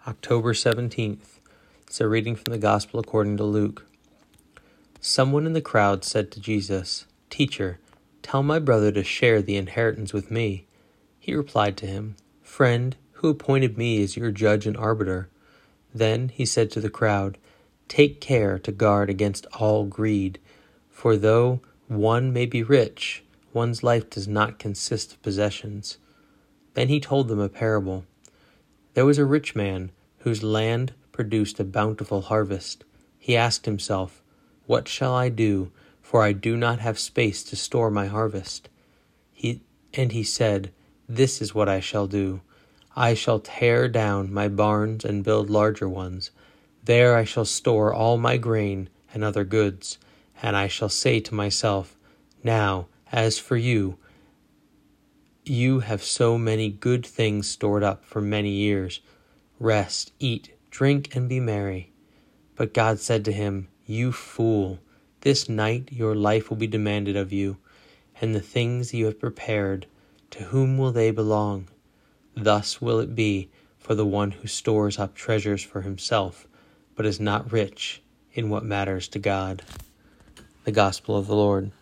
October 17th. It's a reading from the Gospel according to Luke. Someone in the crowd said to Jesus, "Teacher, tell my brother to share the inheritance with me." He replied to him, "Friend, who appointed me as your judge and arbiter?" Then he said to the crowd, "Take care to guard against all greed, for though one may be rich, one's life does not consist of possessions." Then he told them a parable. There was a rich man whose land produced a bountiful harvest. He asked himself, "What shall I do, for I do not have space to store my harvest?" He said, "This is what I shall do. I shall tear down my barns and build larger ones. There I shall store all my grain and other goods, and I shall say to myself, 'Now, as for you, you have so many good things stored up for many years. Rest, eat, drink, and be merry.' But God said to him, 'You fool, this night your life will be demanded of you, and the things you have prepared, to whom will they belong?' Thus will it be for the one who stores up treasures for himself, but is not rich in what matters to God." The Gospel of the Lord.